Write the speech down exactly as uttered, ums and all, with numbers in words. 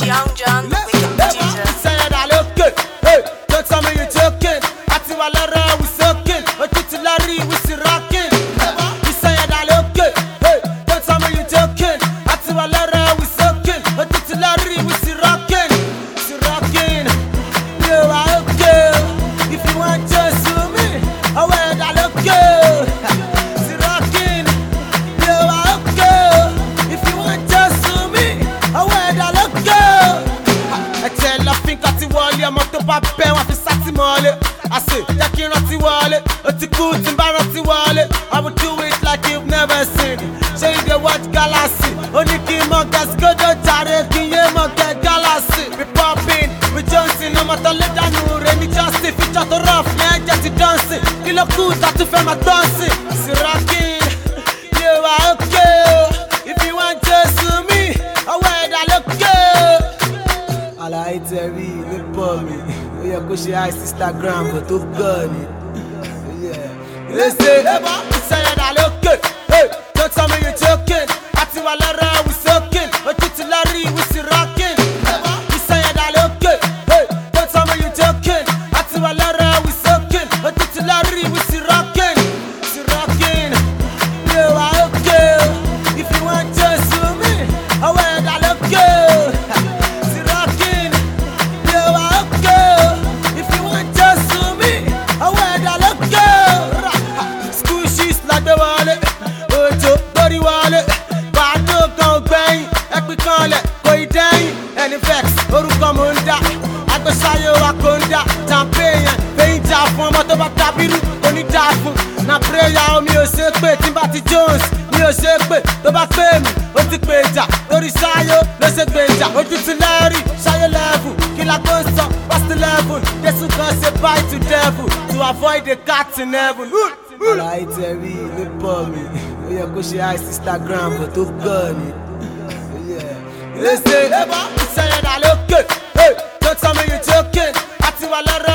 Young John, the wicked producer. Say that okay. Hey, don't tell me you're joking. Ati walera we soaking. Otuti lari we si rocking. You say that okay. Hey, don't tell me you're joking. Ati walera we soaking. Otuti lari we si rocking. Si rocking. You are okay. If you want to sue me, I wear that okay. Si rocking. You are okay. If you want to sue me, I wear that okay. I tell I think I ti wọlé ọmọ tó bá bẹ́ wọn fi sátì mọ́lé. I say jẹ́ kí n rántí wọlé, ó ti kú tí n bá rántí wọlé. I will do it like you've never seen. Ṣé you dey watch Galaxy? Ó ní kí n mọ gẹ́sìkódó jàre kí n yé mọ gẹ́ Galaxy. We poppin, we Johnson, ọmọ tó lé dànù rẹ̀ ní Justin. Feature tó rough ní ẹ̀jẹ̀ ti dancing. Kí ló kù tá tún fẹ́ máa dancing? Sí rocking, you are okay. If you want to sue me, ọwọ́ ẹ̀dá lókè. Àlàyé tẹ̀rí ní pọ̀ mi, ó yẹ kó ṣe ice Instagram kò tó gbọ́ ni. Ilé ṣe ìṣẹ̀yẹ̀ dà lókè, don't tell me you're joking. Àti wà lọ́rọ̀ we soaking, ojú ti lọ́rí we si rocking. Ìṣẹ̀yẹ̀ dà lókè, don't tell me you're joking. Àti wà lọ́rọ̀ we soaking, ojú ti lọ́rí we si rocking. Si rocking, you are okay. If you want to sue me, ọwọ́ ẹ̀dá lókè. Si rocking, you are okay. If you want to sue me, ọwọ́ ẹ̀dá lókè. School shoes lágbé wọlé, òjò lórí wọlé. Bàánú kan gbẹ̀yìn, ẹ̀pìn kanlẹ̀ kò ì dẹ́yìn. Ẹni vex orúkọ mò ń dá, agbésayé wa kò ń dá. Champagne fẹ́yìn jà fún ọmọ tó bá dábírú kò ní dá fún. Na prayer omi ò ṣe pé tí n bá ti Jones mi ò ṣe pé tó bá pè mí ó ti pè jà lórí ṣáyó ló ṣe gbè jà ojú ti lẹ́rìí ṣáyó level kí la kó ń sọ what's the level Jésù kan ṣe bye to devil to avoid the cat in heaven. Àlàyé tẹ̀rí ní pọ̀ mi, ó yẹ kó ṣe ice Instagram kò tó gbọ́ ni. Ilé ṣe ìṣẹ̀yẹ̀ dà lókè, don't tell me you're joking. Àti wà lọ́rọ̀